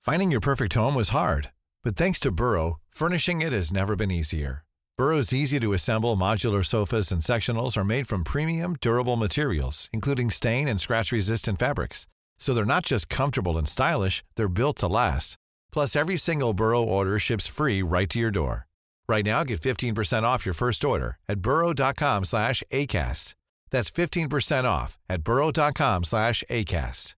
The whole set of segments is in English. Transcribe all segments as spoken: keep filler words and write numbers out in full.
Finding your perfect home was hard, but thanks to Burrow, furnishing it has never been easier. Burrow's easy-to-assemble modular sofas and sectionals are made from premium, durable materials, including stain and scratch-resistant fabrics. So they're not just comfortable and stylish, they're built to last. Plus, every single Burrow order ships free right to your door. Right now, get fifteen percent off your first order at burrow.com slash ACAST. That's fifteen percent off at burrow.com slash ACAST.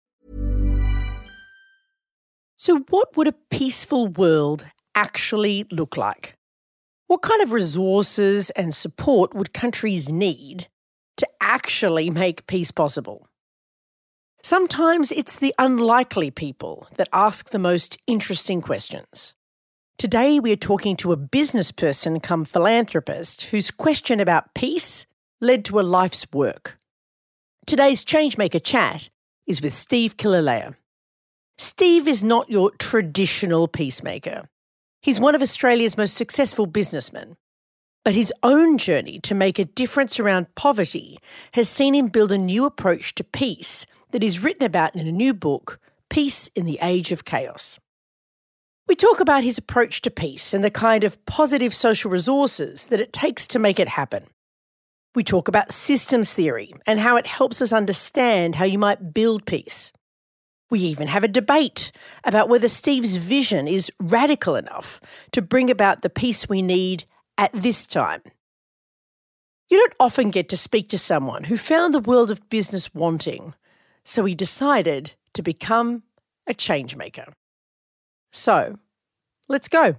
So what would a peaceful world actually look like? What kind of resources and support would countries need to actually make peace possible? Sometimes it's the unlikely people that ask the most interesting questions. Today we are talking to a business person come philanthropist whose question about peace led to a life's work. Today's Changemaker chat is with Steve Kilalea. Steve is not your traditional peacemaker. He's one of Australia's most successful businessmen. But his own journey to make a difference around poverty has seen him build a new approach to peace that is written about in a new book, Peace in the Age of Chaos. We talk about his approach to peace and the kind of positive social resources that it takes to make it happen. We talk about systems theory and how it helps us understand how you might build peace. We even have a debate about whether Steve's vision is radical enough to bring about the peace we need at this time. You don't often get to speak to someone who found the world of business wanting, so he decided to become a changemaker. So, let's go.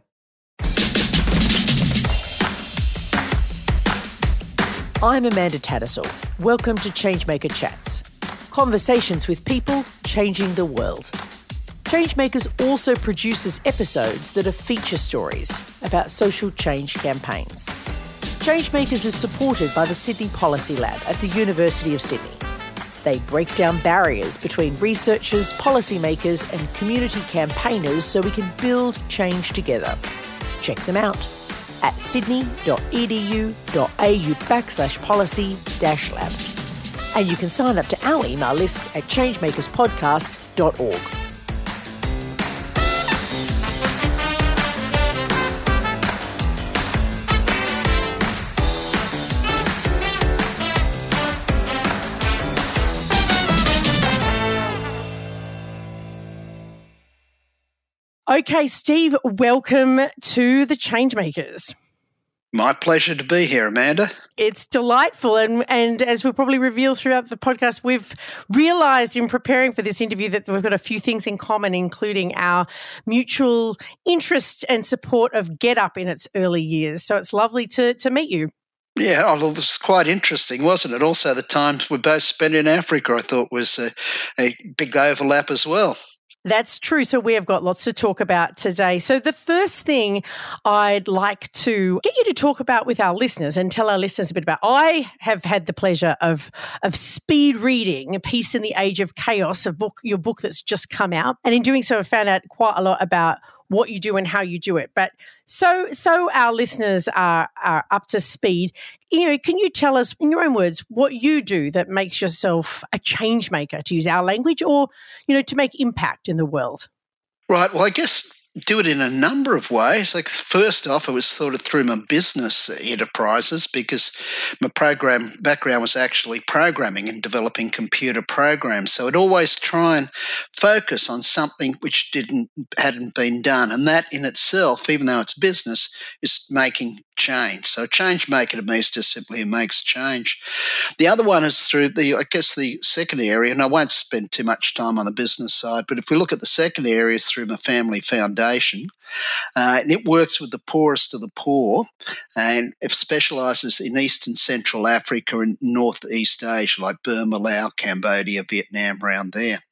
I'm Amanda Tattersall. Welcome to Changemaker Chats. Conversations with people changing the world. Changemakers also produces episodes that are feature stories about social change campaigns. Changemakers is supported by the Sydney Policy Lab at the University of Sydney. They break down barriers between researchers, policymakers and community campaigners so we can build change together. Check them out at sydney.edu.au backslash policy dash lab. And you can sign up to our email list at changemakerspodcast dot org. Okay, Steve, welcome to the Changemakers. My pleasure to be here, Amanda. It's delightful. And, and as we'll probably reveal throughout the podcast, we've realised in preparing for this interview that we've got a few things in common, including our mutual interest and support of GetUp in its early years. So it's lovely to, to meet you. Yeah, oh, well, it was quite interesting, wasn't it? Also, the times we both spent in Africa, I thought was a, a big overlap as well. That's true. So we have got lots to talk about today. So the first thing I'd like to get you to talk about with our listeners and tell our listeners a bit about, I have had the pleasure of of speed reading Peace in the Age of Chaos, a book, your book that's just come out. And in doing so, I found out quite a lot about what you do and how you do it. But so so our listeners are, are up to speed. You know, can you tell us in your own words what you do that makes yourself a change maker, to use our language, or, you know, to make impact in the world? Right. Well, I guess do it in a number of ways. Like, first off, it was sort of through my business enterprises, because my program background was actually programming and developing computer programs. So I'd always try and focus on something which didn't hadn't been done, and that in itself, even though it's business, is making change. So a change maker to me is just simply who makes change. The other one is through the, I guess, the second area, and I won't spend too much time on the business side, but if we look at the second area, is through my family foundation. Uh, and it works with the poorest of the poor, and it specialises in East and Central Africa and Northeast Asia, like Burma, Laos, Cambodia, Vietnam, around there.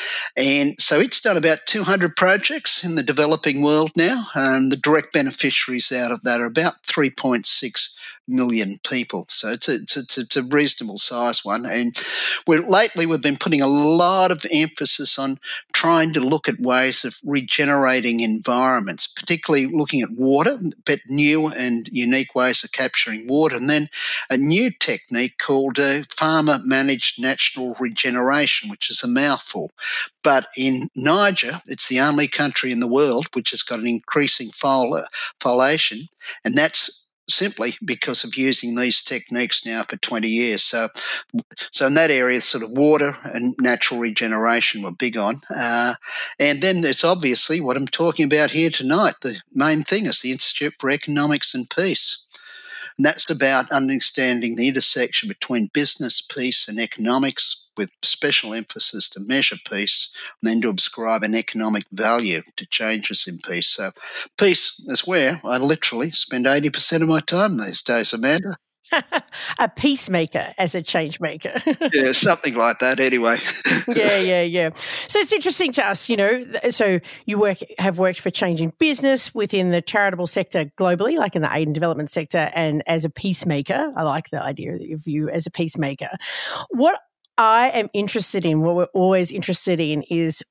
And so it's done about two hundred projects in the developing world now, and the direct beneficiaries out of that are about three point six million people. So it's a, it's a, it's a reasonable size one. And we're, lately we've been putting a lot of emphasis on trying to look at ways of regenerating environments, particularly looking at water, but new and unique ways of capturing water. And then a new technique called uh, farmer-managed natural regeneration, which is a mouthful. But in Niger, it's the only country in the world which has got an increasing fol- foliation, and that's simply because of using these techniques now for twenty years. So, so in that area, sort of water and natural regeneration we're big on. Uh, and then there's obviously what I'm talking about here tonight. The main thing is the Institute for Economics and Peace. And that's about understanding the intersection between business, peace, and economics, with special emphasis to measure peace and then to ascribe an economic value to changes in peace. So peace is where I literally spend eighty percent of my time these days, Amanda. A peacemaker as a change maker. Yeah, something like that anyway. yeah, yeah, yeah. So it's interesting to us, you know, so you work have worked for changing business within the charitable sector globally, like in the aid and development sector, and as a peacemaker. I like the idea of you as a peacemaker. What I am interested in, what we're always interested in, is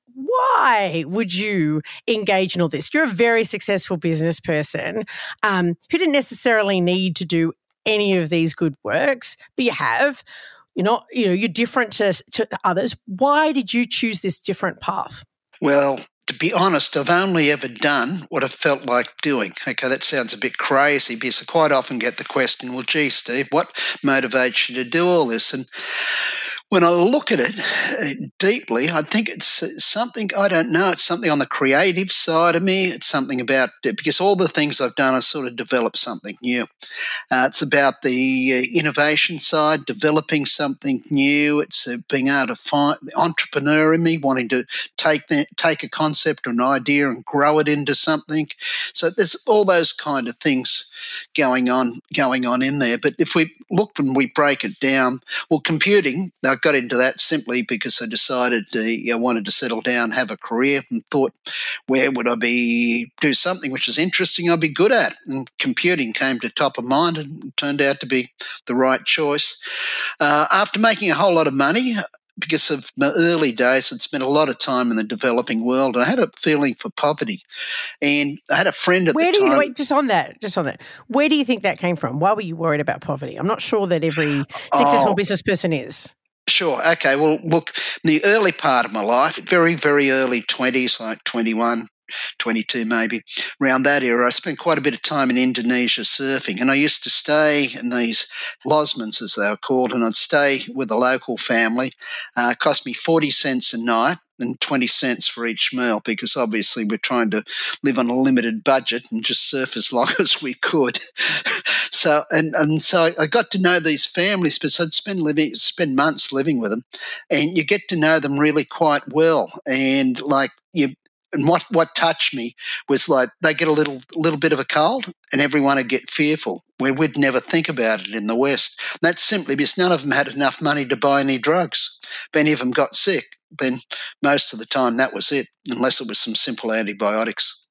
why would you engage in all this? You're a very successful business person um, who didn't necessarily need to do any of these good works, but you have. You're not, you know, you're different to, to others. Why did you choose this different path? Well, to be honest, I've only ever done what I felt like doing. Okay, that sounds a bit crazy because I quite often get the question, well, gee, Steve, what motivates you to do all this? And when I look at it uh, deeply, I think it's something, I don't know, it's something on the creative side of me. It's something about, because all the things I've done, I sort of developed something new. Uh, it's about the uh, innovation side, developing something new. It's uh, being able to find the entrepreneur in me, wanting to take the, take a concept or an idea and grow it into something. So there's all those kind of things going on, going on in there. But if we look and we break it down, well, computing, I got into that simply because I decided uh, I wanted to settle down, have a career, and thought, where would I be, do something which is interesting I'd be good at? And computing came to top of mind and turned out to be the right choice. Uh, after making a whole lot of money, because of my early days, I'd spent a lot of time in the developing world, and I had a feeling for poverty. And I had a friend at Where the do time. you wait? Just on that, just on that. Where do you think that came from? Why were you worried about poverty? I'm not sure that every successful Oh, business person is. Sure. Okay. Well, look, in the early part of my life, very, very early twenties, like twenty-one, twenty-two maybe, around that era, I spent quite a bit of time in Indonesia surfing. And I used to stay in these lodgements, as they were called, and I'd stay with a local family. Uh, it cost me forty cents a night and twenty cents for each meal, because obviously we're trying to live on a limited budget and just surf as long as we could. so and, and so I got to know these families, because I'd spend living spend months living with them, and you get to know them really quite well. And like you and what, what touched me was like they get a little little bit of a cold and everyone would get fearful, where we'd never think about it in the West. And that's simply because none of them had enough money to buy any drugs. If any of them got sick, then most of the time that was it, unless it was some simple antibiotics.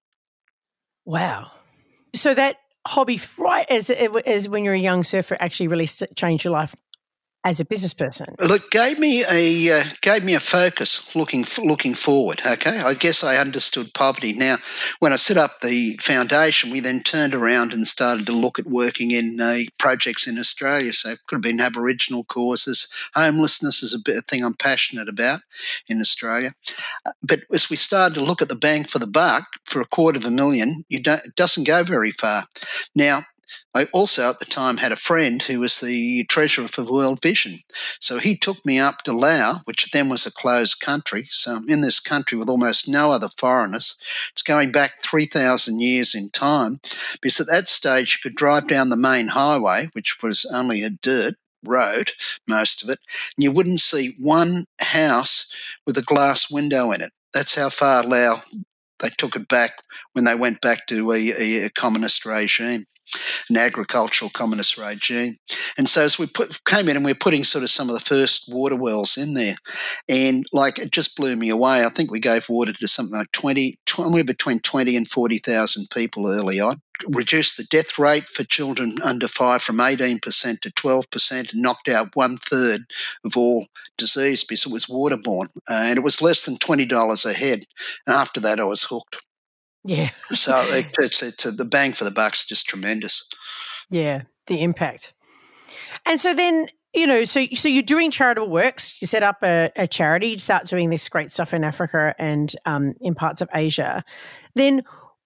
Wow. So that hobby, right as, as when you're a young surfer, actually really changed your life as a business person? Look, gave me a uh, gave me a focus looking looking forward. Okay, I guess I understood poverty. Now, when I set up the foundation, we then turned around and started to look at working in uh, projects in Australia. So it could have been Aboriginal causes. Homelessness is a bit of thing I'm passionate about in Australia. But as we started to look at the bang for the buck, for a quarter of a million, you don't, it doesn't go very far. Now, I also at the time had a friend who was the treasurer for World Vision. So he took me up to Laos, which then was a closed country. So I'm in this country with almost no other foreigners. It's going back three thousand years in time, because at that stage you could drive down the main highway, which was only a dirt road, most of it, and you wouldn't see one house with a glass window in it. That's how far Laos They took it back when they went back to a, a communist regime, an agricultural communist regime. And so as we put, came in and we we're putting sort of some of the first water wells in there, and like it just blew me away. I think we gave water to something like twenty, somewhere between twenty and forty thousand people early on. Reduced the death rate for children under five from eighteen percent to twelve percent, and knocked out one third of all disease because it was waterborne. Uh, and it was less than twenty dollars a head. And after that, I was hooked. Yeah. So it, it's, it's uh, the bang for the buck's just tremendous. Yeah, the impact. And so then, you know, so so you're doing charitable works. You set up a, a charity, you start doing this great stuff in Africa and um, in parts of Asia. Then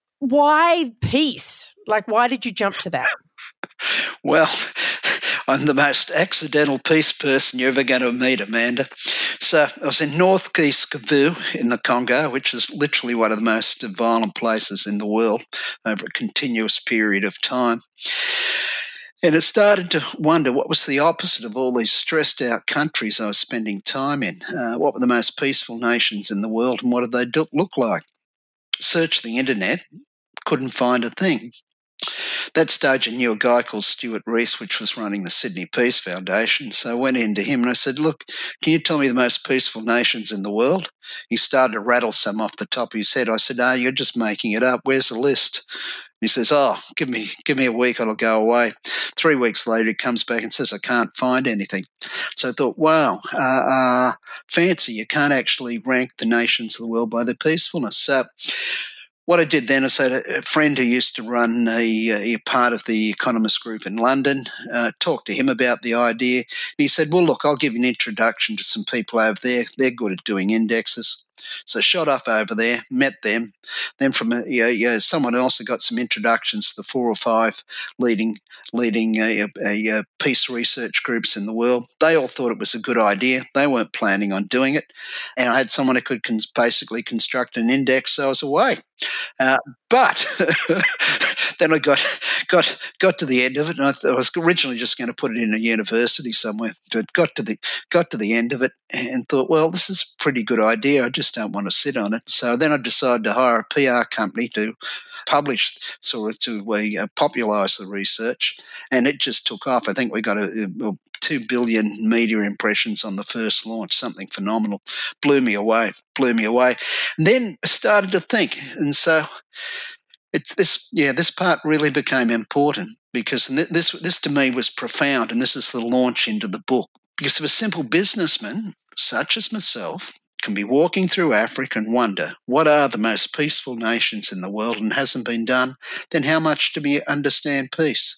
why peace? Like, why did you jump to that? Well, I'm the most accidental peace person you're ever going to meet, Amanda. So I was in North East Kivu in the Congo, which is literally one of the most violent places in the world over a continuous period of time. And it started to wonder what was the opposite of all these stressed out countries I was spending time in. Uh, what were the most peaceful nations in the world, and what did they do, look like? Searched the internet, couldn't find a thing. At that stage, I knew a guy called Stuart Rees, which was running the Sydney Peace Foundation. So I went in to him and I said, look, can you tell me the most peaceful nations in the world? He started to rattle some off the top of his head. I said, no, you're just making it up. Where's the list? He says, oh, give me give me a week, I'll go away. Three weeks later, he comes back and says, I can't find anything. So I thought, wow, uh, uh, fancy. You can't actually rank the nations of the world by their peacefulness. So what I did then is I had a friend who used to run a, a part of the Economist Group in London, uh, talked to him about the idea. And he said, well, look, I'll give you an introduction to some people over there. They're good at doing indexes. So I shot off over there, met them. Then from a, you know, you know, someone else had got some introductions to the four or five leading leading a, a, a peace research groups in the world. They all thought it was a good idea. They weren't planning on doing it. And I had someone who could cons- basically construct an index, so I was away. Uh, but then I got got got to the end of it, and I, th- I was originally just going to put it in a university somewhere, but got to the got to the end of it and thought, well, this is a pretty good idea. I just don't want to sit on it. So then I decided to hire a P R company to publish, sort of to uh, popularise the research, and it just took off. I think we got a, a two billion media impressions on the first launch, something phenomenal. Blew me away, blew me away. And then I started to think, and so it's this, yeah, this part really became important because this, this to me was profound, and this is the launch into the book. Because if a simple businessman, such as myself, can be walking through Africa and wonder what are the most peaceful nations in the world and hasn't been done, then how much do we understand peace?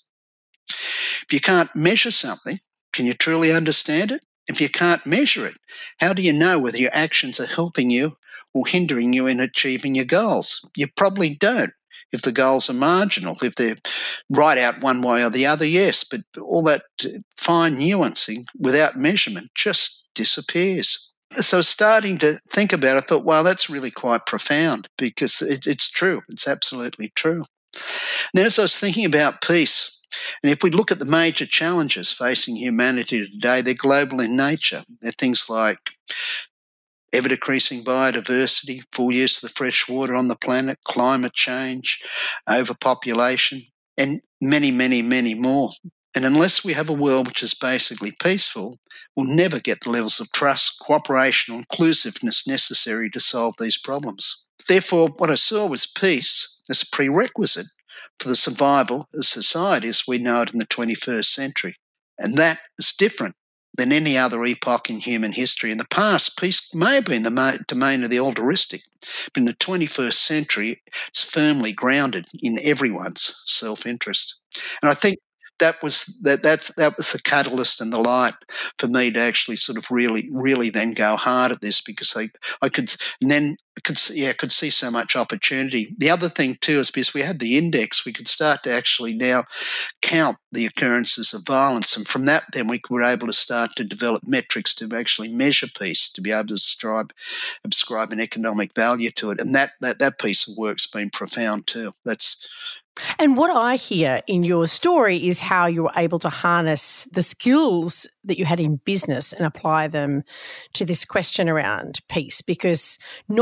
If you can't measure something, can you truly understand it? If you can't measure it, how do you know whether your actions are helping you or hindering you in achieving your goals? You probably don't. If the goals are marginal, if they're right out one way or the other, yes, but all that fine nuancing without measurement just disappears. So starting to think about it, I thought, wow, that's really quite profound because it, it's true. It's absolutely true. And then as I was thinking about peace, and if we look at the major challenges facing humanity today, they're global in nature. They're things like ever-decreasing biodiversity, full use of the fresh water on the planet, climate change, overpopulation, and many, many, many more. And unless we have a world which is basically peaceful, we'll never get the levels of trust, cooperation, or inclusiveness necessary to solve these problems. Therefore, what I saw was peace as a prerequisite for the survival of society as we know it in the twenty-first century. And that is different than any other epoch in human history. In the past, peace may have been the domain of the altruistic, but in the twenty-first century, it's firmly grounded in everyone's self-interest. And I think that was that that that was the catalyst and the light for me to actually sort of really, really then go hard at this because I, I could and then I could see, yeah, could see so much opportunity. The other thing too is because we had the index, we could start to actually now count the occurrences of violence, and from that then we were able to start to develop metrics to actually measure peace, to be able to ascribe, ascribe an economic value to it, and that that that piece of work's been profound too. That's And what I hear in your story is how you were able to harness the skills that you had in business and apply them to this question around peace, because not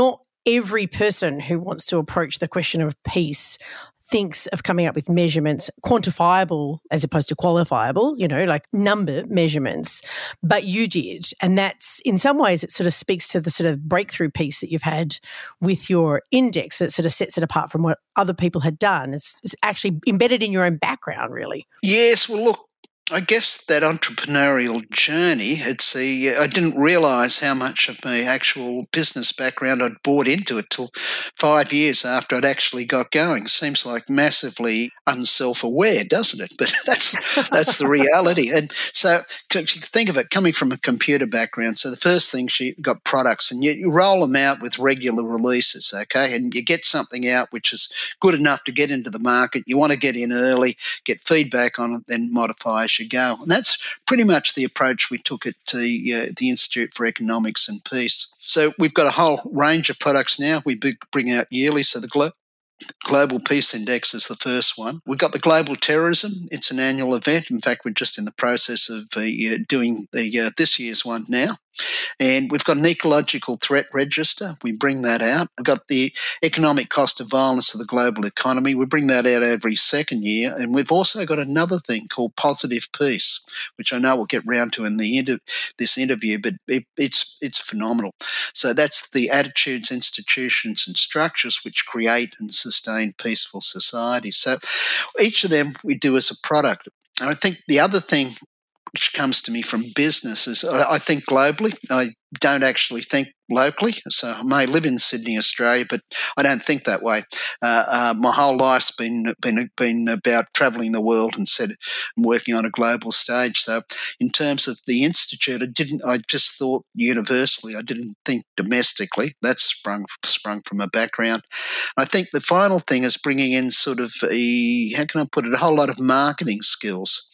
every person who wants to approach the question of peace thinks of coming up with measurements, quantifiable as opposed to qualifiable, you know, like number measurements, but you did. And that's, in some ways, it sort of speaks to the sort of breakthrough piece that you've had with your index that sort of sets it apart from what other people had done. It's, it's actually embedded in your own background, really. Yes, well, look, I guess that entrepreneurial journey, it's a, I didn't realise how much of my actual business background I'd bought into it till five years after I'd actually got going. Seems like massively unself-aware, doesn't it? But that's that's the reality. And so if you think of it, coming from a computer background, so the first thing, she got products and you, you roll them out with regular releases, okay? And you get something out which is good enough to get into the market. You want to get in early, get feedback on it, then modify you go. And that's pretty much the approach we took at the, uh, the Institute for Economics and Peace. So we've got a whole range of products now we bring out yearly. So the Glo- Global Peace Index is the first one. We've got the Global Terrorism. It's an annual event. In fact, we're just in the process of uh, doing the uh, this year's one now. And we've got an ecological threat register. We bring that out. We've got the economic cost of violence to the global economy. We bring that out every second year. And we've also got another thing called Positive Peace, which I know we'll get round to in the inter- this interview, but it, it's it's phenomenal. So that's the attitudes, institutions and structures which create and sustain peaceful societies. So each of them we do as a product. And I think the other thing which comes to me from business is I, I think globally. I don't actually think locally. So I may live in Sydney, Australia, but I don't think that way. Uh, uh, my whole life's been been been about travelling the world and said I'm working on a global stage. So in terms of the institute, I didn't. I just thought universally. I didn't think domestically. That's sprung sprung from a background. I think the final thing is bringing in sort of a, how can I put it, a whole lot of marketing skills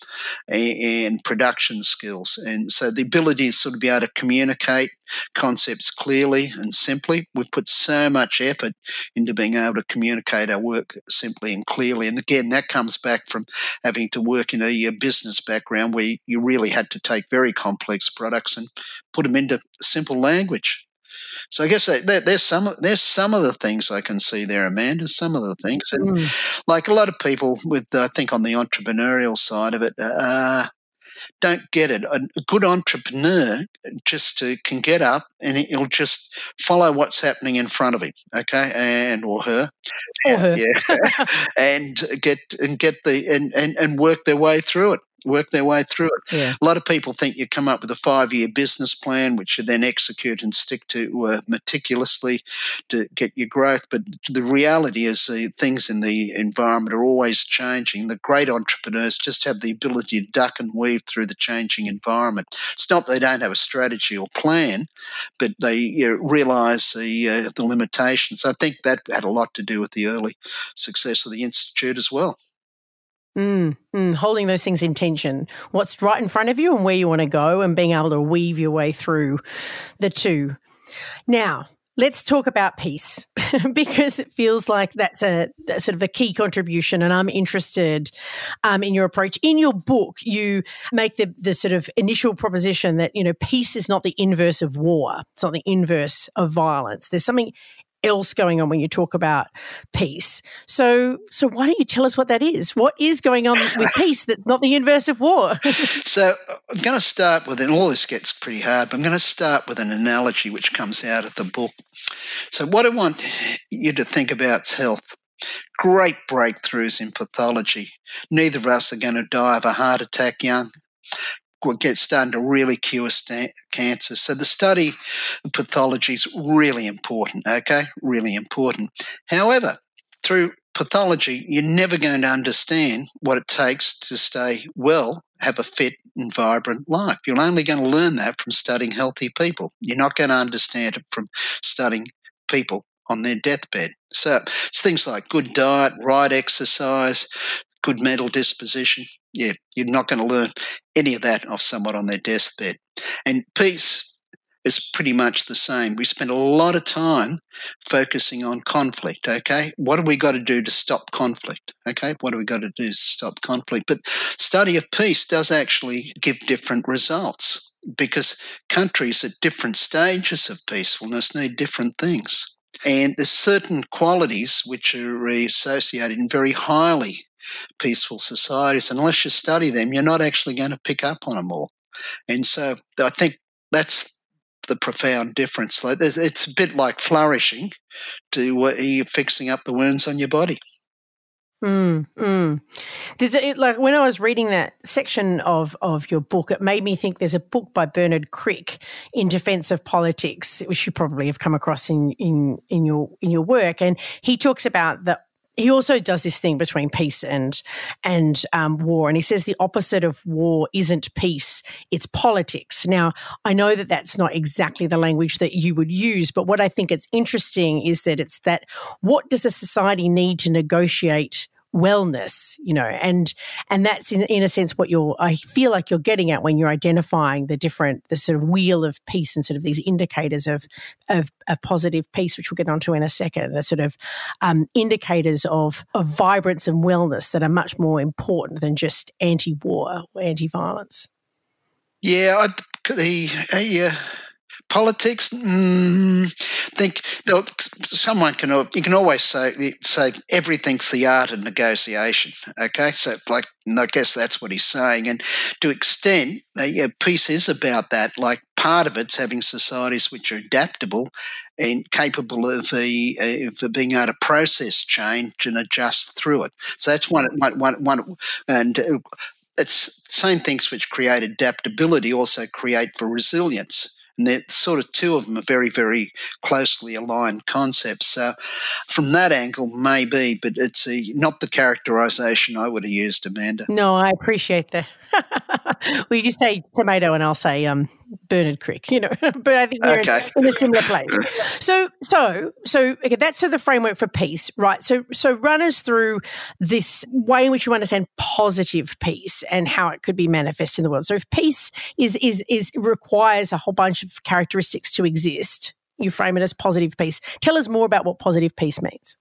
and production skills. And so the ability to sort of be able to communicate concepts clearly and simply. We've put so much effort into being able to communicate our work simply and clearly. And again, that comes back from having to work in a, a business background where you really had to take very complex products and put them into simple language. So I guess that, that, there's some there's some of the things I can see there, Amanda. Some of the things, and mm. like a lot of people with, uh, I think, on the entrepreneurial side of it, uh, don't get it. A good entrepreneur just uh, can get up and he'll just follow what's happening in front of him, okay, and or her, or her, yeah, and get and get the and, and and work their way through it. Work their way through it. Yeah. A lot of people think you come up with a five-year business plan, which you then execute and stick to uh, meticulously to get your growth. But the reality is uh, things in the environment are always changing. The great entrepreneurs just have the ability to duck and weave through the changing environment. It's not they don't have a strategy or plan, but they you know, realise the, uh, the limitations. I think that had a lot to do with the early success of the Institute as well. Mm, mm, holding those things in tension, what's right in front of you and where you want to go, and being able to weave your way through the two. Now, let's talk about peace because it feels like that's a, a sort of a key contribution, and I'm interested um, in your approach. In your book, you make the, the sort of initial proposition that, you know, peace is not the inverse of war. It's not the inverse of violence. There's something else going on when you talk about peace. So so why don't you tell us what that is? What is going on with peace that's not the inverse of war? So I'm going to start with, and all this gets pretty hard, but I'm going to start with an analogy which comes out of the book. So what I want you to think about is health. Great breakthroughs in pathology. Neither of us are going to die of a heart attack young. We're get starting to really cure sta- cancer. So the study of pathology is really important, okay? Really important. However, through pathology, you're never going to understand what it takes to stay well, have a fit and vibrant life. You're only going to learn that from studying healthy people. You're not going to understand it from studying people on their deathbed. So it's things like good diet, right exercise, good mental disposition. Yeah, you're not going to learn any of that off someone on their deathbed. And peace is pretty much the same. We spend a lot of time focusing on conflict, okay? What have we got to do to stop conflict, okay? What have we got to do to stop conflict? But study of peace does actually give different results because countries at different stages of peacefulness need different things. And there's certain qualities which are associated in very highly peaceful societies. Unless you study them, you're not actually going to pick up on them all. And so I think that's the profound difference. Like it's a bit like flourishing to uh, you fixing up the wounds on your body. Mm, mm. There's a, like when I was reading that section of of your book, it made me think there's a book by Bernard Crick, In Defense of Politics, which you probably have come across in in in your in your work, and he talks about the. He also does this thing between peace and and um, war, and he says the opposite of war isn't peace; it's politics. Now, I know that that's not exactly the language that you would use, but what I think it's interesting is that it's that what does a society need to negotiate wellness, you know, and and that's in, in a sense what you're, I feel like you're getting at when you're identifying the different, the sort of wheel of peace and sort of these indicators of of a positive peace, which we'll get onto in a second, the sort of um, indicators of, of vibrance and wellness that are much more important than just anti-war or anti-violence. Yeah, I, the uh, politics. Mm, think someone can you can always say say everything's the art of negotiation. Okay, so like I guess that's what he's saying, and to extent, uh, yeah, peace is about that. Like part of it's having societies which are adaptable and capable of, the, uh, of being able to process change and adjust through it. So that's one one one, one and. Uh, it's same things which create adaptability also create for resilience. And they're sort of two of them are very, very closely aligned concepts. So from that angle, maybe, but it's a, not the characterization I would have used, Amanda. No, I appreciate that. Well, you just say tomato and I'll say um, Bernard Crick, you know, but I think we're okay. in, in a similar place. So, so, so, okay, that's sort of the framework for peace, right? So, so run us through this way in which you understand positive peace and how it could be manifest in the world. So if peace is, is, is requires a whole bunch of characteristics to exist, you frame it as positive peace. Tell us more about what positive peace means.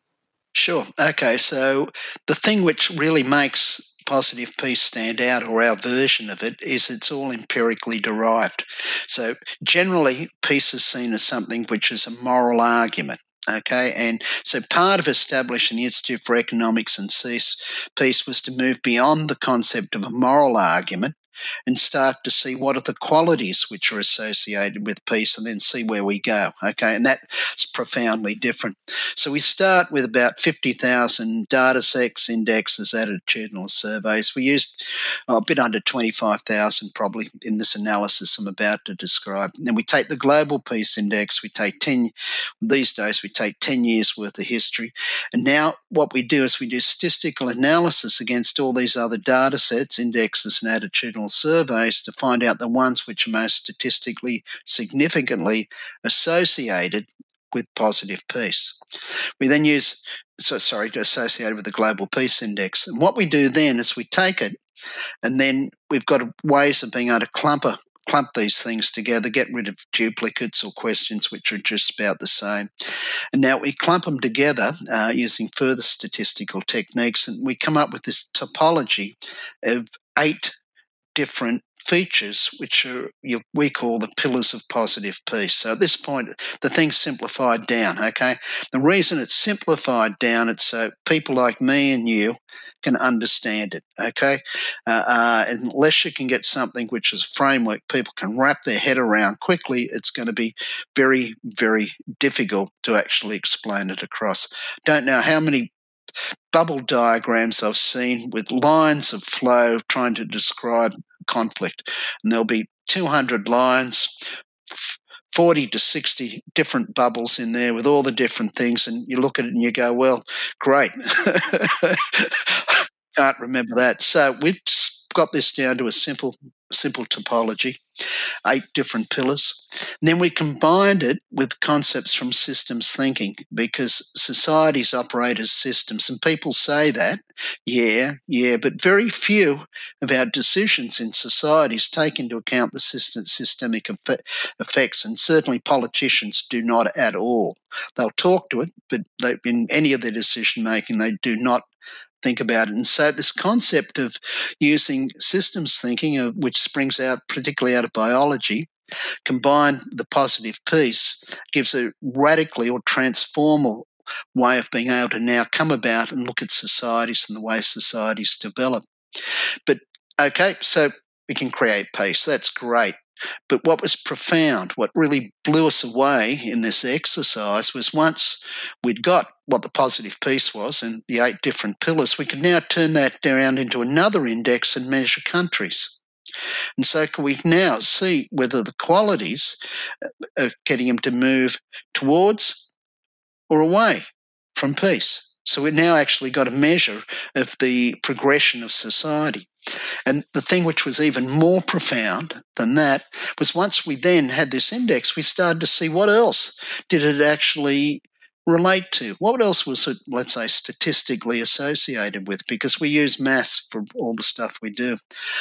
Sure. Okay. So the thing which really makes positive peace stand out, or our version of it, is it's all empirically derived. So generally, peace is seen as something which is a moral argument. Okay, and so part of establishing the Institute for Economics and Peace was to move beyond the concept of a moral argument and start to see what are the qualities which are associated with peace and then see where we go. Okay, and that's profoundly different. So we start with about fifty thousand data sets, indexes, attitudinal surveys. We used oh, a bit under twenty-five thousand probably in this analysis I'm about to describe. And then we take the Global Peace Index, we take ten, these days we take ten years worth of history. And now what we do is we do statistical analysis against all these other data sets, indexes and attitudinal surveys to find out the ones which are most statistically significantly associated with positive peace. We then use, so sorry, associated with the Global Peace Index. And what we do then is we take it and then we've got ways of being able to clump, a, clump these things together, get rid of duplicates or questions which are just about the same. And now we clump them together uh, using further statistical techniques, and we come up with this topology of eight different features, which are you, we call the pillars of positive peace. So at this point, the thing's simplified down, okay? The reason it's simplified down, it's so people like me and you can understand it, okay? Uh, uh, unless you can get something which is a framework people can wrap their head around quickly, it's going to be very, very difficult to actually explain it across. Don't know how many bubble diagrams I've seen with lines of flow trying to describe conflict. And there'll be two hundred lines, forty to sixty different bubbles in there with all the different things. And you look at it and you go, well, great. Can't remember that. So we've got this down to a simple simple topology, eight different pillars. And then we combined it with concepts from systems thinking, because societies operate as systems. And people say that, yeah, yeah, but very few of our decisions in societies take into account the system, systemic effects, and certainly politicians do not at all. They'll talk to it, but they, in any of their decision making, they do not think about it. And so this concept of using systems thinking, uh, which springs out particularly out of biology, Combine the positive piece, gives a radically or transformal way of being able to now come about and look at societies and the way societies develop. But okay, so we can create peace. That's great. But what was profound, what really blew us away in this exercise was once we'd got what the positive piece was and the eight different pillars, we could now turn that around into another index and measure countries. And so can we now see whether the qualities are getting them to move towards or away from peace. So we've now actually got a measure of the progression of society. And the thing which was even more profound than that was once we then had this index, we started to see what else did it actually relate to? What else was it, let's say, statistically associated with? Because we use maths for all the stuff we do.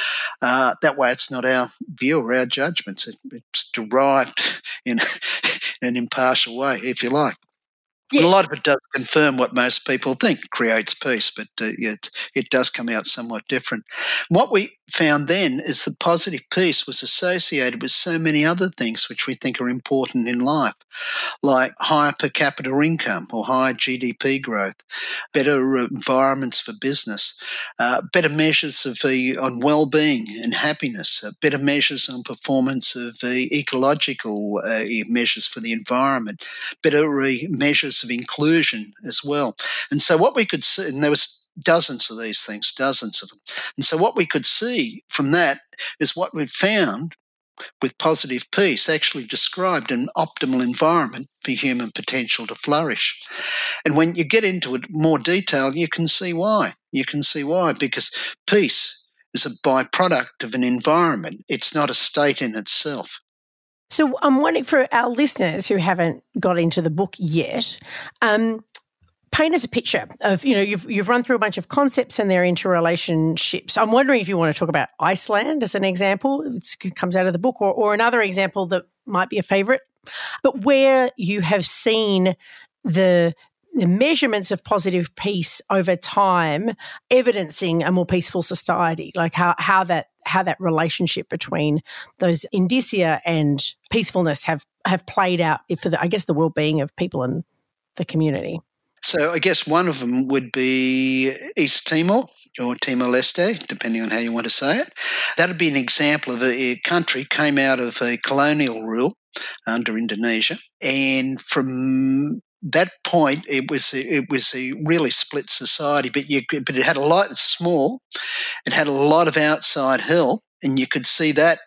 Uh, that way it's not our view or our judgments. It, it's derived in an impartial way, if you like. Yeah. A lot of it does confirm what most people think creates peace, but uh, it, it does come out somewhat different. What we found then is that positive peace was associated with so many other things which we think are important in life, like higher per capita income or higher G D P growth, better environments for business, uh, better measures of uh, on well-being and happiness, uh, better measures on performance of uh, ecological uh, measures for the environment, better uh, measures of inclusion as well. And so what we could see, and there was dozens of these things, dozens of them. And so what we could see from that is what we'd found with positive peace actually described an optimal environment for human potential to flourish. And when you get into it more detail, you can see why. You can see why, because peace is a byproduct of an environment. It's not a state in itself. So I'm wondering, for our listeners who haven't got into the book yet, um, paint us a picture of, you know, you've you've run through a bunch of concepts and their interrelationships. I'm wondering if you want to talk about Iceland as an example. It's, it comes out of the book, or, or another example that might be a favourite, but where you have seen the the measurements of positive peace over time evidencing a more peaceful society, like how, how that how that relationship between those indicia and peacefulness have, have played out for, the, I guess, the well-being of people in the community. So I guess one of them would be East Timor or Timor-Leste, depending on how you want to say it. That would be an example of a, a country came out of a colonial rule under Indonesia, and from that point, it was a, it was a really split society. But you could, but it had a lot. It's small. It had a lot of outside help, and you could see that.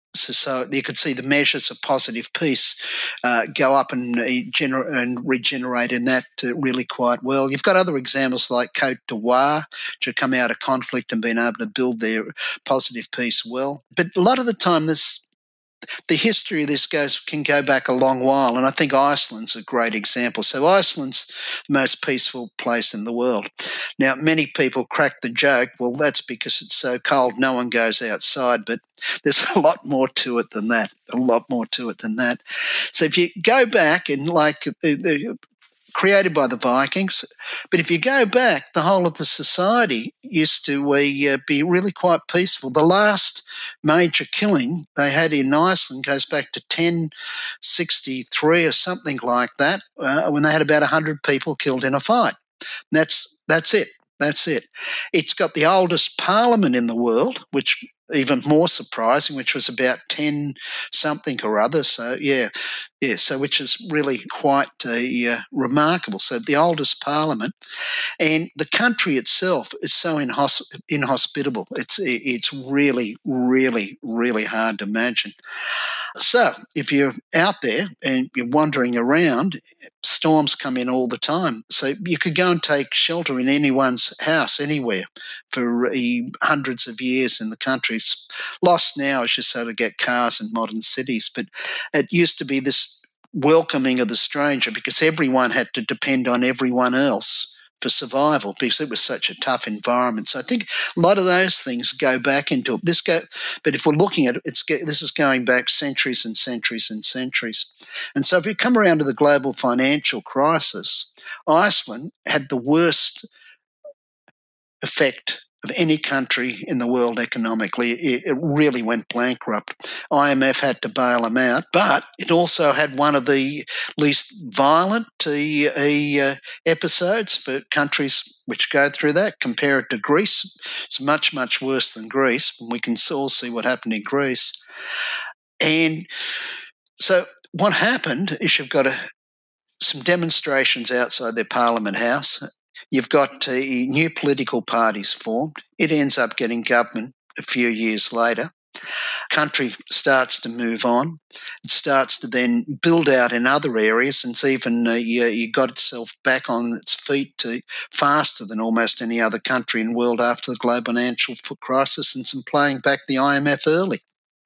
So you could see the measures of positive peace uh, go up and, uh, gener- and regenerate in that uh, really quite well. You've got other examples like Cote d'Ivoire, which have come out of conflict and been able to build their positive peace well. But a lot of the time, this. The history of this goes can go back a long while, and I think Iceland's a great example. So Iceland's the most peaceful place in the world. Now, many people crack the joke, well, that's because it's so cold, no one goes outside, but there's a lot more to it than that, a lot more to it than that. So if you go back and like the, the created by the Vikings. But if you go back, the whole of the society used to uh, be really quite peaceful. The last major killing they had in Iceland goes back to ten sixty-three or something like that, uh, when they had about one hundred people killed in a fight. And that's that's it. That's it. It's got the oldest parliament in the world, which even more surprising, which was about ten something or other. So yeah, yeah. So which is really quite uh, remarkable. So the oldest parliament, and the country itself is so inhos- inhospitable. It's it's really, really, really hard to imagine. So if you're out there and you're wandering around, storms come in all the time. So you could go and take shelter in anyone's house anywhere for uh, hundreds of years in the country. It's lost now as you sort of get cars in modern cities, but it used to be this welcoming of the stranger because everyone had to depend on everyone else for survival because it was such a tough environment. So I think a lot of those things go back into this. Go, but if we're looking at it, it's this is going back centuries and centuries and centuries. And so if you come around to the global financial crisis, Iceland had the worst effect of any country in the world economically. It, it really went bankrupt. I M F had to bail them out, but it also had one of the least violent uh, uh, episodes for countries which go through that. Compare it to Greece. It's much, much worse than Greece. We can all see what happened in Greece. And so what happened is you've got a, some demonstrations outside their Parliament House. You've got uh, new political parties formed. It ends up getting government a few years later. Country starts to move on. It starts to then build out in other areas, and it's even uh, you, you got itself back on its feet to faster than almost any other country in the world after the global financial crisis, and some playing back the I M F early.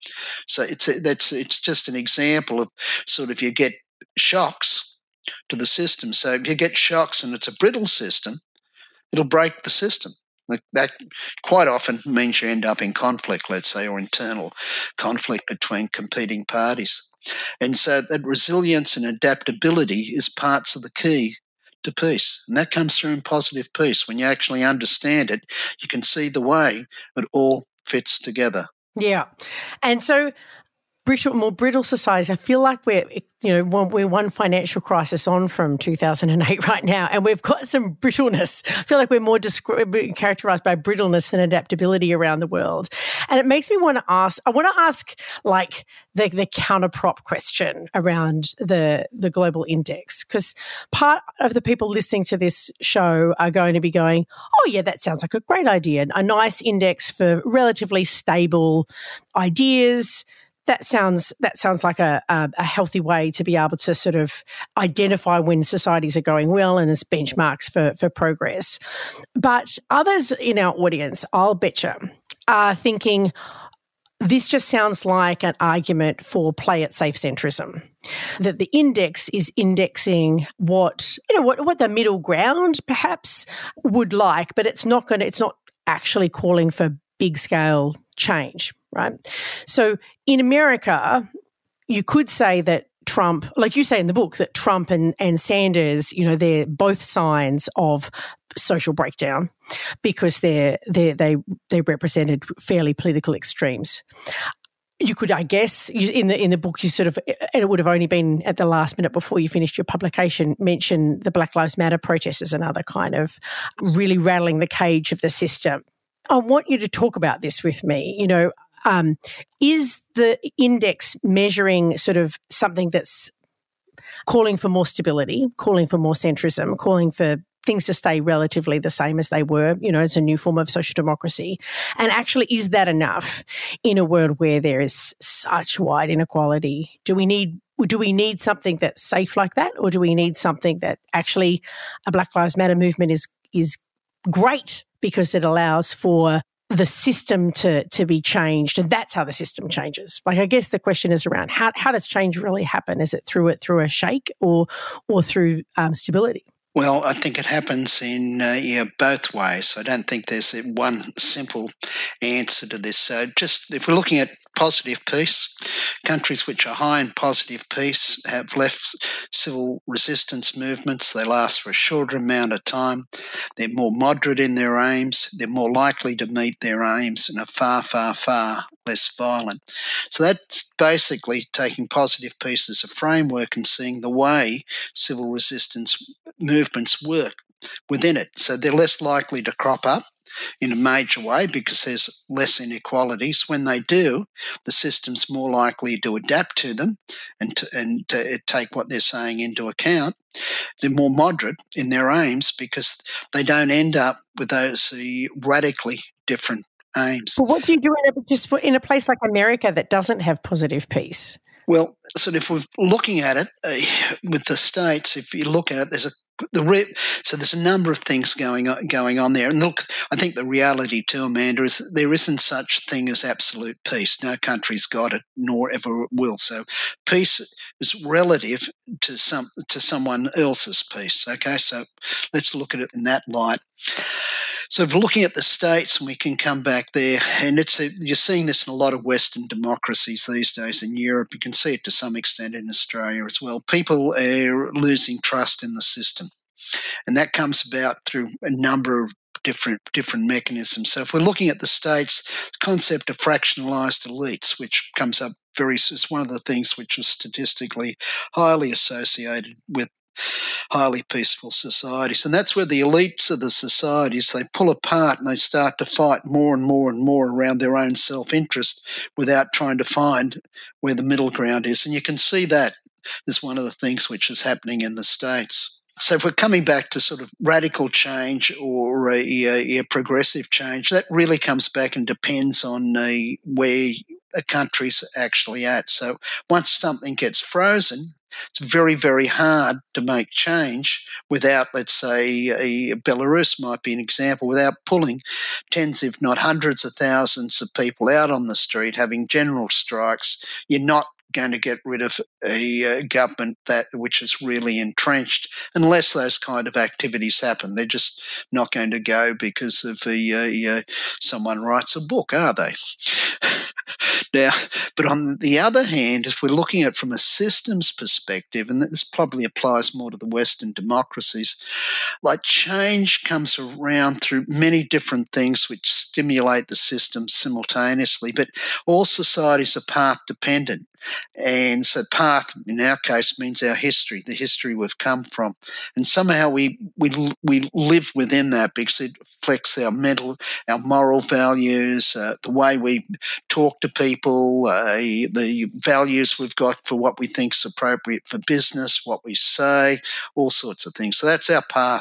So it's a, that's it's just an example of sort of you get shocks to the system. So if you get shocks and it's a brittle system, it'll break the system. Like that quite often means you end up in conflict, let's say, or internal conflict between competing parties. And so that resilience and adaptability is parts of the key to peace. And that comes through in positive peace. When you actually understand it, you can see the way it all fits together. Yeah. And so brittle, more brittle societies, I feel like we're, you know, we're one financial crisis on from two thousand eight right now, and we've got some brittleness. I feel like we're more descri- characterized by brittleness than adaptability around the world. And it makes me want to ask, I want to ask like the, the counterprop question around the, the global index, because part of the people listening to this show are going to be going, oh yeah, that sounds like a great idea. A nice index for relatively stable ideas. That sounds that sounds like a, a, a healthy way to be able to sort of identify when societies are going well and as benchmarks for, for progress. But others in our audience, I'll betcha, are thinking, this just sounds like an argument for play it safe centrism, that the index is indexing what, you know, what, what the middle ground perhaps would like, but it's not going to, it's not actually calling for big scale change, right? So in America, you could say that Trump, like you say in the book, that Trump and, and Sanders, you know, they're both signs of social breakdown because they're, they're, they they represented fairly political extremes. You could, I guess, you, in the in the book, you sort of, and it would have only been at the last minute before you finished your publication, mention the Black Lives Matter protests as another kind of really rattling the cage of the system. I want you to talk about this with me. You know, um, is the index measuring sort of something that's calling for more stability, calling for more centrism, calling for things to stay relatively the same as they were, you know, as a new form of social democracy? And actually, is that enough in a world where there is such wide inequality? Do we need do we need something that's safe like that, or do we need something that actually a Black Lives Matter movement is is great because it allows for the system to to be changed, and that's how the system changes? Like, I guess the question is around how how does change really happen? Is it through it through a shake or or through um, stability? Well, I think it happens in uh, yeah, both ways. I don't think there's one simple answer to this. So just if we're looking at positive peace, countries which are high in positive peace have less civil resistance movements. They last for a shorter amount of time. They're more moderate in their aims. They're more likely to meet their aims and are far, far, far less violent. So that's basically taking positive peace as a framework and seeing the way civil resistance movements work within it. So they're less likely to crop up in a major way because there's less inequalities. When they do, the system's more likely to adapt to them and to, and to take what they're saying into account. They're more moderate in their aims because they don't end up with those uh, radically different aims. But what do you do in a, just in a place like America that doesn't have positive peace? Well, so if we're looking at it uh, with the states, if you look at it, there's a the re- so there's a number of things going on, going on there. And look, I think the reality too, Amanda, is that there isn't such thing as absolute peace. No country's got it, nor ever will. So peace is relative to some to someone else's peace. Okay, so let's look at it in that light. So if we're looking at the states, and we can come back there, and it's a, you're seeing this in a lot of Western democracies these days in Europe. You can see it to some extent in Australia as well. People are losing trust in the system, and that comes about through a number of different different mechanisms. So if we're looking at the states, the concept of fractionalized elites, which comes up very, is one of the things which is statistically highly associated with highly peaceful societies. And that's where the elites of the societies, they pull apart and they start to fight more and more and more around their own self-interest without trying to find where the middle ground is. And you can see that as one of the things which is happening in the States. So if we're coming back to sort of radical change or a, a, a progressive change, that really comes back and depends on uh, where a country's actually at. So once something gets frozen, it's very, very hard to make change without, let's say, a Belarus might be an example, without pulling tens, if not hundreds of thousands of people out on the street having general strikes. You're not going to get rid of a uh, government that which is really entrenched unless those kind of activities happen. They're just not going to go because of a, uh, uh, someone writes a book, are they? Now, but on the other hand, if we're looking at it from a systems perspective, and this probably applies more to the Western democracies, like change comes around through many different things which stimulate the system simultaneously, but all societies are path dependent. And so path, in our case, means our history, the history we've come from. And somehow we we we live within that because it reflects our mental, our moral values, uh, the way we talk to people, uh, the values we've got for what we think is appropriate for business, what we say, all sorts of things. So that's our path.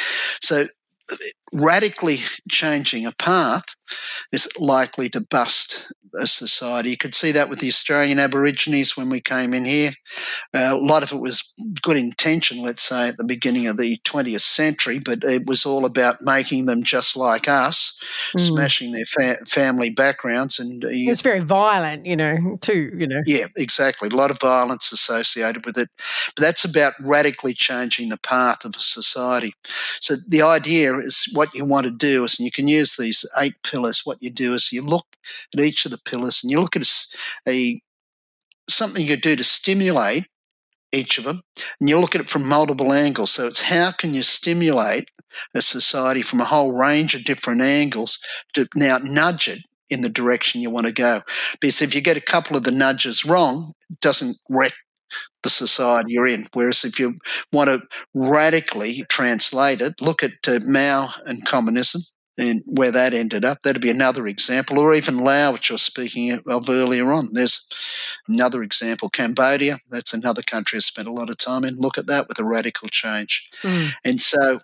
So radically changing a path is likely to bust a society. You could see that with the Australian Aborigines when we came in here. Uh, a lot of it was good intention, let's say, at the beginning of the twentieth century, but it was all about making them just like us, mm. smashing their fa- family backgrounds. And uh, it's very violent, you know, too, you know. Yeah, exactly. A lot of violence associated with it. But that's about radically changing the path of a society. So the idea is what you want to do is, and you can use these eight pillars, what you do is you look at each of the pillars and you look at a, a something you do to stimulate each of them, and you look at it from multiple angles. So it's how can you stimulate a society from a whole range of different angles to now nudge it in the direction you want to go. Because if you get a couple of the nudges wrong, it doesn't wreck the society you're in. Whereas if you want to radically translate it, look at uh, Mao and communism and where that ended up. That'd be another example. Or even Laos, which I was speaking of earlier on. There's another example. Cambodia, that's another country I spent a lot of time in. Look at that with a radical change. Mm. And so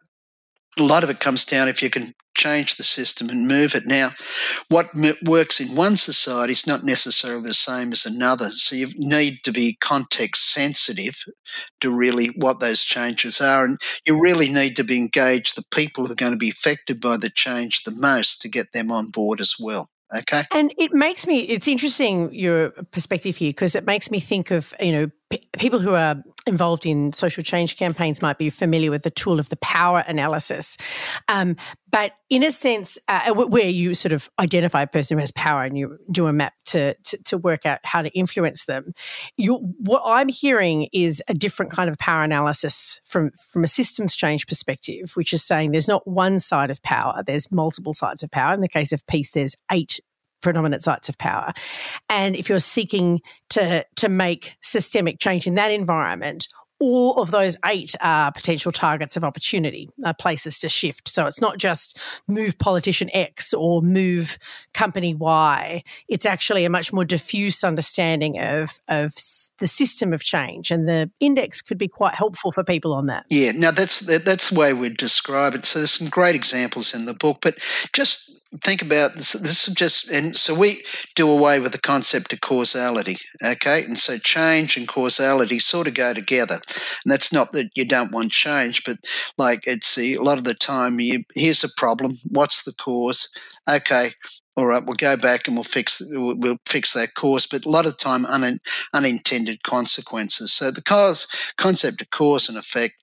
a lot of it comes down if you can change the system and move it. Now, what m- works in one society is not necessarily the same as another. So you need to be context sensitive to really what those changes are. And you really need to be engaged the people who are going to be affected by the change the most to get them on board as well. Okay. And it makes me, it's interesting your perspective here because it makes me think of, you know, p- people who are involved in social change campaigns might be familiar with the tool of the power analysis. Um, but in a sense, uh, where you sort of identify a person who has power and you do a map to, to, to work out how to influence them, you, what I'm hearing is a different kind of power analysis from, from a systems change perspective, which is saying there's not one side of power, there's multiple sides of power. In the case of peace, there's eight predominant sites of power. And if you're seeking to, to make systemic change in that environment, all of those eight are potential targets of opportunity, are places to shift. So it's not just move politician X or move company Y. It's actually a much more diffuse understanding of, of the system of change, and the index could be quite helpful for people on that. Yeah, now that's that, that's the way we'd describe it. So there's some great examples in the book, but just think about this. This is just, and so we do away with the concept of causality, okay? And so change and causality sort of go together. And that's not that you don't want change, but like it's a lot of the time, you, here's a problem. What's the cause? Okay. All right, we'll go back and we'll fix we'll, we'll fix that cause, but a lot of the time un, unintended consequences. So the cause concept of cause and effect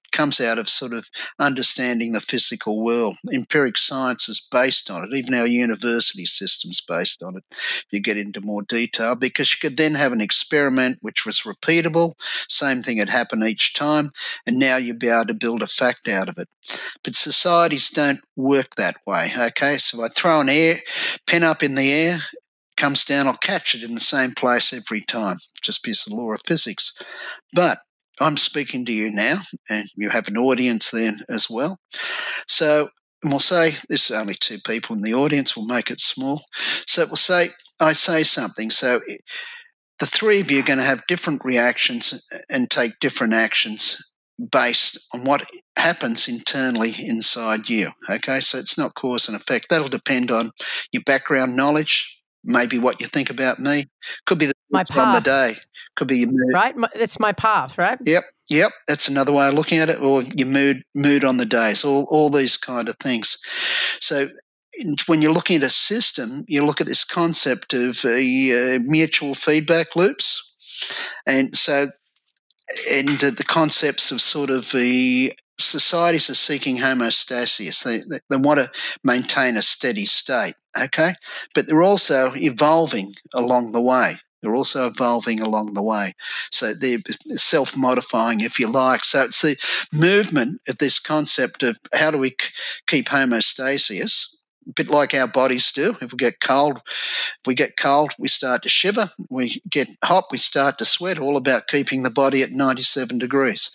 comes out of sort of understanding the physical world. Empiric science is based on it. Even our university system's based on it, if you get into more detail, because you could then have an experiment which was repeatable, same thing had happened each time, and now you'd be able to build a fact out of it. But societies don't work that way, okay? So I throw an air pen up in the air, comes down, I'll catch it in the same place every time, just because of the law of physics. But I'm speaking to you now, and you have an audience then as well. So we'll say, there's only two people in the audience, we'll make it small. So we'll say, I say something. So the three of you are going to have different reactions and take different actions based on what happens internally inside you, okay? So it's not cause and effect. That'll depend on your background knowledge, maybe what you think about me. Could be the my path on the day. Could be your mood. Right? That's my path, right? Yep, yep. That's another way of looking at it. Or your mood mood on the day. So all, all these kind of things. So when you're looking at a system, you look at this concept of uh, uh, mutual feedback loops. And so and uh, the concepts of sort of the societies are seeking homeostasis. They, they, they want to maintain a steady state, okay? But they're also evolving along the way. They're also evolving along the way. So they're self-modifying, if you like. So it's the movement of this concept of how do we c- keep homeostasis, a bit like our bodies do. If we get cold, if we get cold, we start to shiver. We get hot, we start to sweat, all about keeping the body at ninety-seven degrees.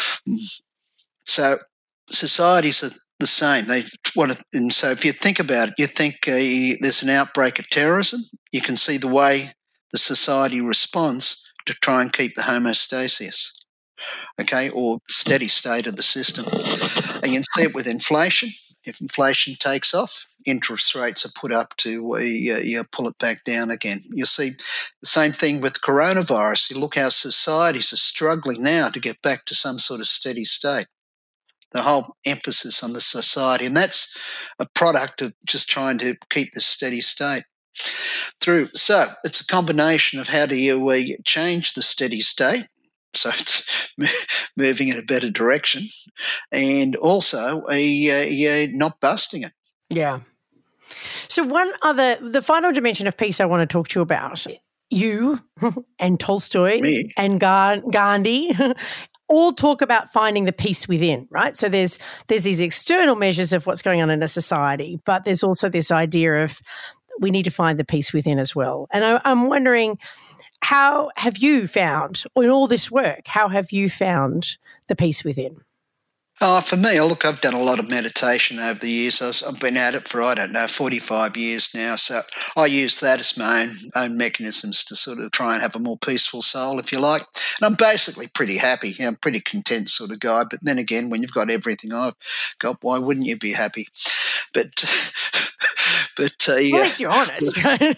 So societies are the same. They want to, and so if you think about it, you think uh, there's an outbreak of terrorism, you can see the way the society responds to try and keep the homeostasis, okay, or steady state of the system. And you can see it with inflation. If inflation takes off, interest rates are put up to uh, you pull it back down again. You see the same thing with coronavirus. You look how societies are struggling now to get back to some sort of steady state. The whole emphasis on the society, and that's a product of just trying to keep this steady state through. So it's a combination of how do you uh, change the steady state, so it's moving in a better direction, and also a, a, a not busting it. Yeah. So one other, the final dimension of peace I want to talk to you about, you and Tolstoy Me. and Gandhi all talk about finding the peace within, right? So there's there's these external measures of what's going on in a society, but there's also this idea of we need to find the peace within as well. And I, I'm wondering, how have you found, in all this work, how have you found the peace within? Oh, for me, look, I've done a lot of meditation over the years. I've been at it for, I don't know, forty-five years now. So I use that as my own, own mechanisms to sort of try and have a more peaceful soul, if you like. And I'm basically pretty happy. I'm a pretty content sort of guy. But then again, when you've got everything I've got, why wouldn't you be happy? But, but uh, yeah. Unless you're honest, right?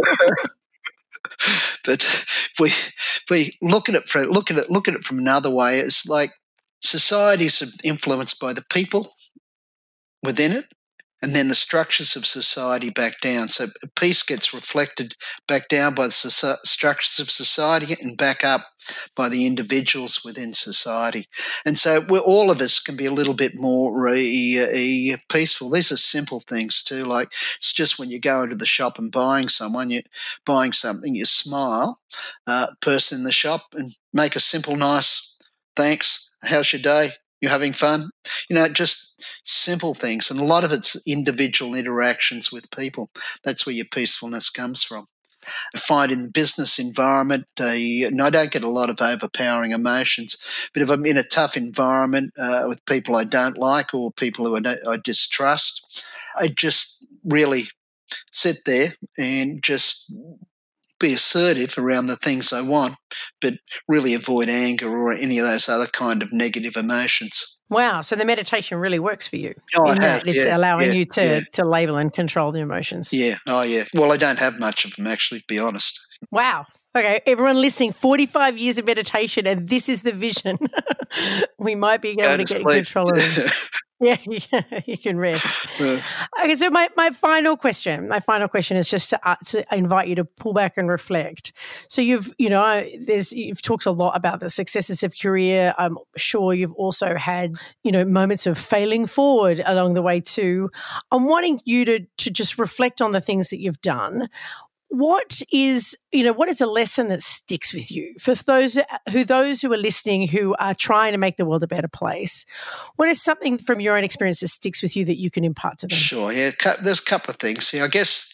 But if we if we look at it from look at it look at it from another way, it's like societies are influenced by the people within it, and then the structures of society back down. So peace gets reflected back down by the so- structures of society and back up by the individuals within society. And so we're, all of us can be a little bit more uh, uh, peaceful. These are simple things too, like it's just when you go into the shop and buying someone, you're buying something, you smile, uh, person in the shop, and make a simple, nice thanks. How's your day? You're having fun? You know, just simple things. And a lot of it's individual interactions with people. That's where your peacefulness comes from. I find in the business environment, uh, and I don't get a lot of overpowering emotions, but if I'm in a tough environment uh, with people I don't like or people who I, don't, I distrust, I just really sit there and just be assertive around the things I want, but really avoid anger or any of those other kind of negative emotions. Wow. So the meditation really works for you. Oh, in it has, that it's yeah, allowing yeah, you to, yeah. to label and control the emotions. Yeah. Oh, yeah. Well, I don't have much of them, actually, to be honest. Wow. Okay, everyone listening, forty-five years of meditation and this is the vision. We might be able Go to to get in sleep. control of it. Yeah, yeah, you can rest. Yeah. Okay, so my, my final question, my final question is just to, uh, to invite you to pull back and reflect. So you've, you know, there's you've talked a lot about the successes of career. I'm sure you've also had, you know, moments of failing forward along the way too. I'm wanting you to to just reflect on the things that you've done. What is, you know, what is a lesson that sticks with you for those who those who are listening who are trying to make the world a better place? What is something from your own experience that sticks with you that you can impart to them? Sure, yeah. There's a couple of things. See, I guess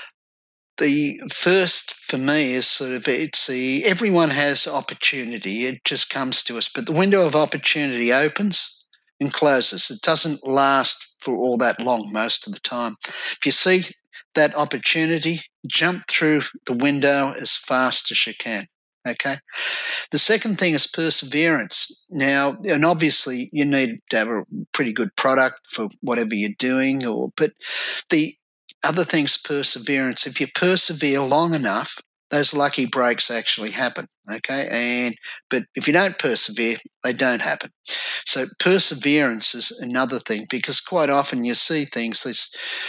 the first for me is sort of it's the everyone has opportunity. It just comes to us, but the window of opportunity opens and closes. It doesn't last for all that long most of the time. If you see that opportunity, jump through the window as fast as you can. Okay. The second thing is perseverance. Now, and obviously, you need to have a pretty good product for whatever you're doing, or but the other thing's perseverance. If you persevere long enough, those lucky breaks actually happen. Okay, and but if you don't persevere, they don't happen. So perseverance is another thing, because quite often you see things that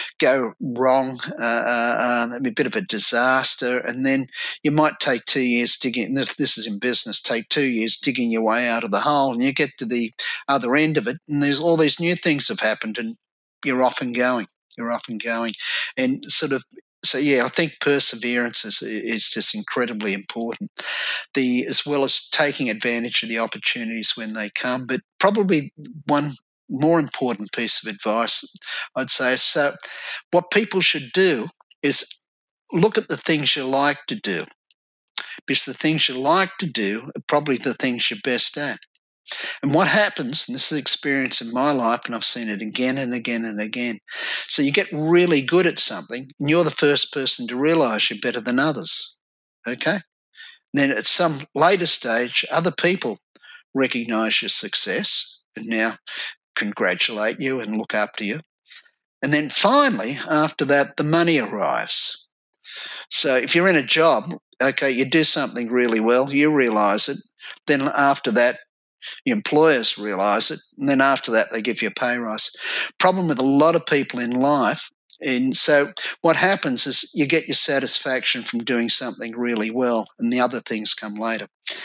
go wrong, uh, uh, a bit of a disaster, and then you might take two years digging. If this is in business, take two years digging your way out of the hole, and you get to the other end of it, and there's all these new things have happened, and you're off and going. You're off and going, and sort of. So yeah, I think perseverance is is just incredibly important. The as well as taking advantage of the opportunities when they come, but probably one more important piece of advice I'd say. So, what people should do is look at the things you like to do, because the things you like to do are probably the things you're best at. And what happens, and this is experience in my life, and I've seen it again and again and again. So you get really good at something, and you're the first person to realize you're better than others. Okay? And then at some later stage, other people recognize your success and now congratulate you and look up to you. And then finally, after that, the money arrives. So if you're in a job, okay, you do something really well, you realize it. Then after that, the employers realize it, and then after that they give you a pay rise. Problem with a lot of people in life, and so what happens is you get your satisfaction from doing something really well, and the other things come later.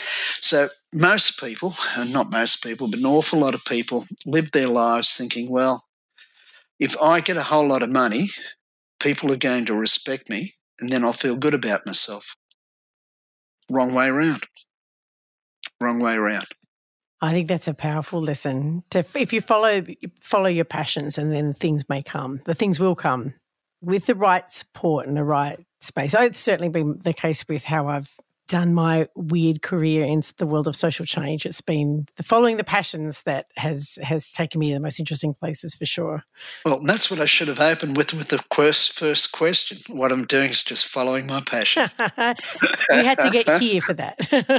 So most people, and not most people, but an awful lot of people live their lives thinking, well, if I get a whole lot of money, people are going to respect me, and then I'll feel good about myself. Wrong way around. Wrong way around. I think that's a powerful lesson. To, if you follow follow your passions, and then things may come. The things will come with the right support and the right space. It's certainly been the case with how I've done my weird career in the world of social change. It's been the following the passions that has has taken me to the most interesting places for sure. Well, that's what I should have opened with with the first question. What I'm doing is just following my passion. We had to get here for that.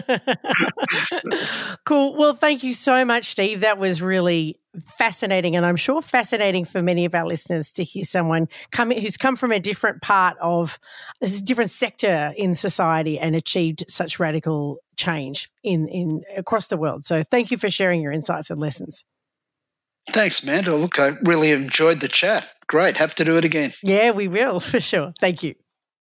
Cool. Well, thank you so much, Steve. That was really fascinating, and I'm sure fascinating for many of our listeners to hear someone come who's come from a different part of a different sector in society and achieved such radical change in, in across the world. So thank you for sharing your insights and lessons. Thanks, Amanda. Look, I really enjoyed the chat. Great. Have to do it again. Yeah, we will, for sure. Thank you.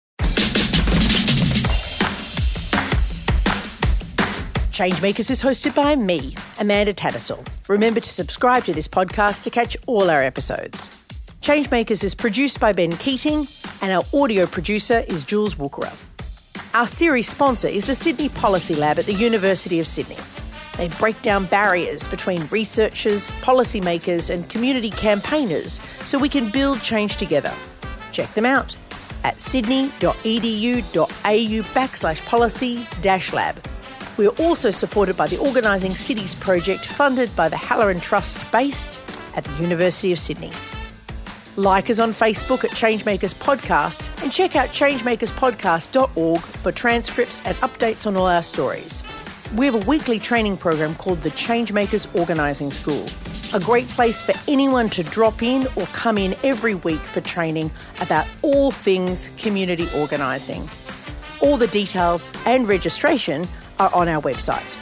Changemakers is hosted by me, Amanda Tattersall. Remember to subscribe to this podcast to catch all our episodes. Changemakers is produced by Ben Keating, and our audio producer is Jules Walker. Our series sponsor is the Sydney Policy Lab at the University of Sydney. They break down barriers between researchers, policymakers, and community campaigners so we can build change together. Check them out at sydney.edu.au backslash policy dash lab. We are also supported by the Organising Cities project funded by the Halloran Trust based at the University of Sydney. Like us on Facebook at Changemakers Podcast, and check out changemakers podcast dot org for transcripts and updates on all our stories. We have a weekly training program called the Changemakers Organising School, a great place for anyone to drop in or come in every week for training about all things community organising. All the details and registration are on our website.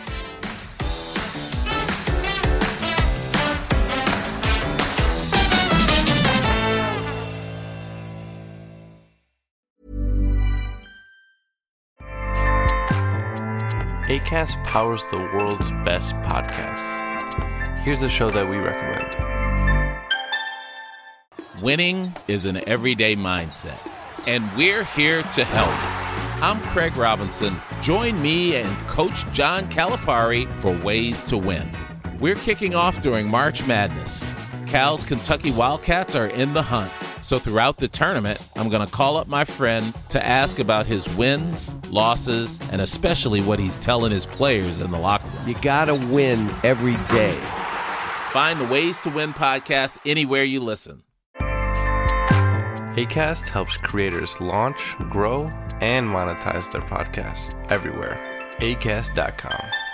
Acast powers the world's best podcasts. Here's a show that we recommend. Winning is an everyday mindset, and we're here to help. I'm Craig Robinson. Join me and Coach John Calipari for Ways to Win. We're kicking off during March Madness. Cal's Kentucky Wildcats are in the hunt. So throughout the tournament, I'm going to call up my friend to ask about his wins, losses, and especially what he's telling his players in the locker room. You got to win every day. Find the Ways to Win podcast anywhere you listen. Acast helps creators launch, grow, and monetize their podcasts everywhere. acast dot com.